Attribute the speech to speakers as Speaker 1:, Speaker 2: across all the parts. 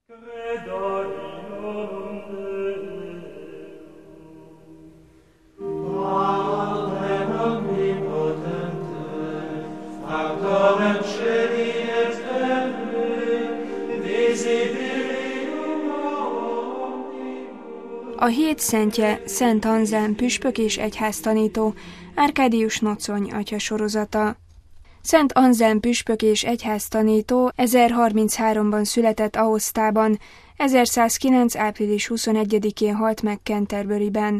Speaker 1: A hét szentje Szent Anzelm püspök és egyháztanító, Árkádius Nocony atya sorozata. Szent Anzelm püspök és egyháztanító 1033-ban született Aosztában, 1109. április 21-én halt meg Canterburyben.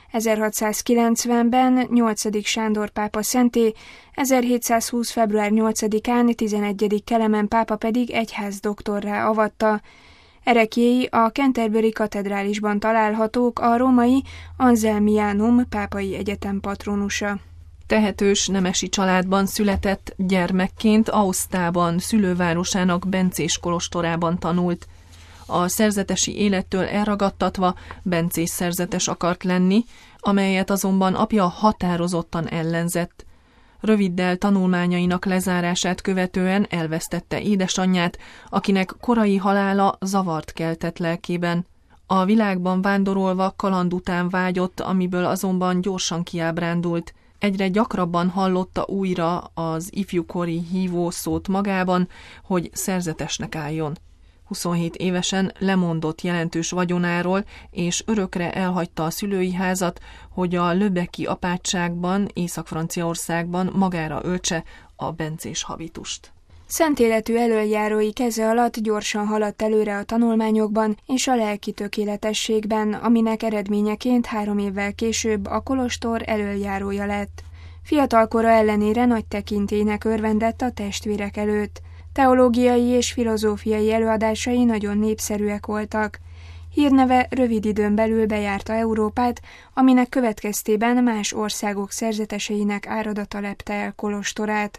Speaker 1: 1690-ben 8. Sándor pápa szentté, 1720. február 8-án 11. Kelemen pápa pedig egyházdoktorrá avatta. Ereklyéi a Canterbury katedrálisban találhatók, a római Anselmianum pápai egyetem patronusa.
Speaker 2: Tehetős nemesi családban született, gyermekként Aosztában, szülővárosának bencés kolostorában tanult. A szerzetesi élettől elragadtatva bencés szerzetes akart lenni, amelyet azonban apja határozottan ellenzett. Röviddel tanulmányainak lezárását követően elvesztette édesanyját, akinek korai halála zavart keltett lelkében. A világban vándorolva kaland után vágyott, amiből azonban gyorsan kiábrándult. Egyre gyakrabban hallotta újra az ifjúkori hívó szót magában, hogy szerzetesnek álljon. 27 évesen lemondott jelentős vagyonáról, és örökre elhagyta a szülői házat, hogy a Löbeki apátságban, Észak-Franciaországban magára öltse a bencés habitust.
Speaker 1: Szentéletű elöljárói keze alatt gyorsan haladt előre a tanulmányokban és a lelki tökéletességben, aminek eredményeként 3 évvel később a kolostor elöljárója lett. Fiatalkora ellenére nagy tekintélynek örvendett a testvérek előtt. Teológiai és filozófiai előadásai nagyon népszerűek voltak. Hírneve rövid időn belül bejárta Európát, aminek következtében más országok szerzeteseinek áradata lepte el kolostorát.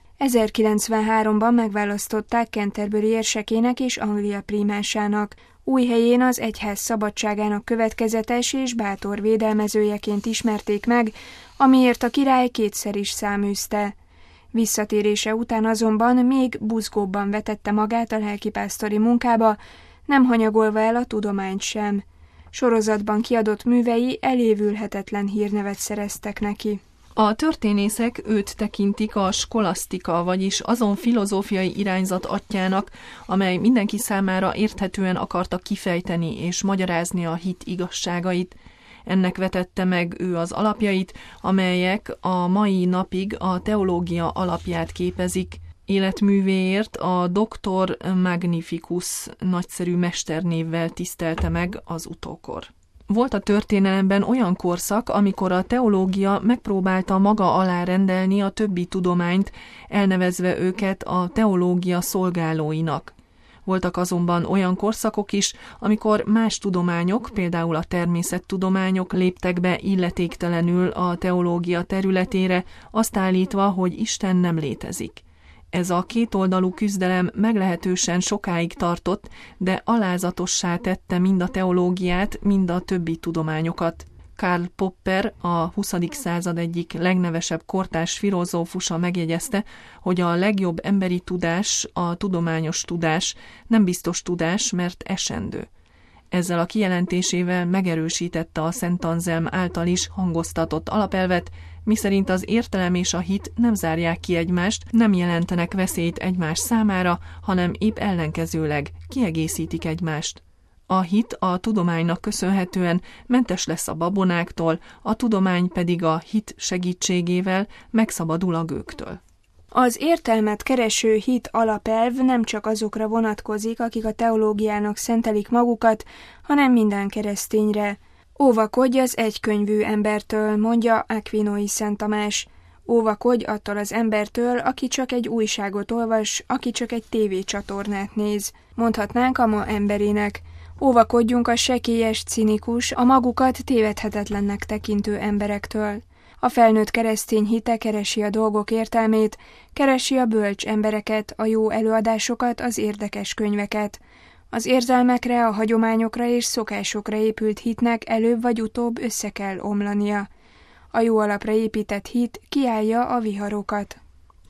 Speaker 1: 1093-ban megválasztották Canterbury érsekének és Anglia prímásának. Új helyén az egyház szabadságának következetes és bátor védelmezőjeként ismerték meg, amiért a király kétszer is száműzte. Visszatérése után azonban még buzgóbban vetette magát a lelkipásztori munkába, nem hanyagolva el a tudományt sem. Sorozatban kiadott művei elévülhetetlen hírnevet szereztek neki.
Speaker 2: A történészek őt tekintik a skolasztika, vagyis azon filozófiai irányzat atyjának, amely mindenki számára érthetően akarta kifejteni és magyarázni a hit igazságait. Ennek vetette meg ő az alapjait, amelyek a mai napig a teológia alapját képezik. Életművéért a Doctor Magnificus nagyszerű mesternévvel tisztelte meg az utókor. Volt a történelemben olyan korszak, amikor a teológia megpróbálta maga alá rendelni a többi tudományt, elnevezve őket a teológia szolgálóinak. Voltak azonban olyan korszakok is, amikor más tudományok, például a természettudományok léptek be illetéktelenül a teológia területére, azt állítva, hogy Isten nem létezik. Ez a kétoldalú küzdelem meglehetősen sokáig tartott, de alázatossá tette mind a teológiát, mind a többi tudományokat. Karl Popper, a 20. század egyik legnevesebb kortárs filozófusa megjegyezte, hogy a legjobb emberi tudás a tudományos tudás, nem biztos tudás, mert esendő. Ezzel a kijelentésével megerősítette a Szent Anzelm által is hangoztatott alapelvet, miszerint az értelem és a hit nem zárják ki egymást, nem jelentenek veszélyt egymás számára, hanem épp ellenkezőleg kiegészítik egymást. A hit a tudománynak köszönhetően mentes lesz a babonáktól, a tudomány pedig a hit segítségével megszabadul a gőgtől.
Speaker 1: Az értelmet kereső hit alapelv nem csak azokra vonatkozik, akik a teológiának szentelik magukat, hanem minden keresztényre. Óvakodj az egykönyvű embertől, mondja Aquinói Szent Tamás. Óvakodj attól az embertől, aki csak egy újságot olvas, aki csak egy tévécsatornát néz. Mondhatnánk a ma emberének. Óvakodjunk a sekélyes, cinikus, a magukat tévedhetetlennek tekintő emberektől. A felnőtt keresztény hite keresi a dolgok értelmét, keresi a bölcs embereket, a jó előadásokat, az érdekes könyveket. Az érzelmekre, a hagyományokra és szokásokra épült hitnek előbb vagy utóbb össze kell omlania. A jó alapra épített hit kiállja a viharokat.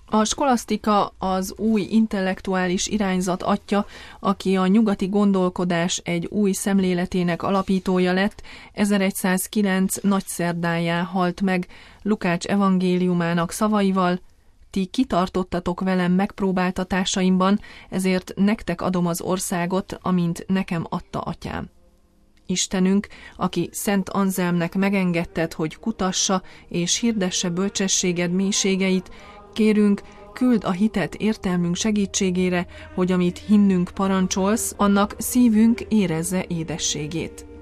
Speaker 2: A skolasztika az új intellektuális irányzat atya, aki a nyugati gondolkodás egy új szemléletének alapítója lett, 1109 nagyszerdáján halt meg Lukács evangéliumának szavaival: ti kitartottatok velem megpróbáltatásaimban, ezért nektek adom az országot, amint nekem adta atyám. Istenünk, aki Szent Anzelmnek megengedted, hogy kutassa és hirdesse bölcsességed mélységeit, kérünk, küld a hitet értelmünk segítségére, hogy amit hinnünk parancsolsz, annak szívünk érezze édességét.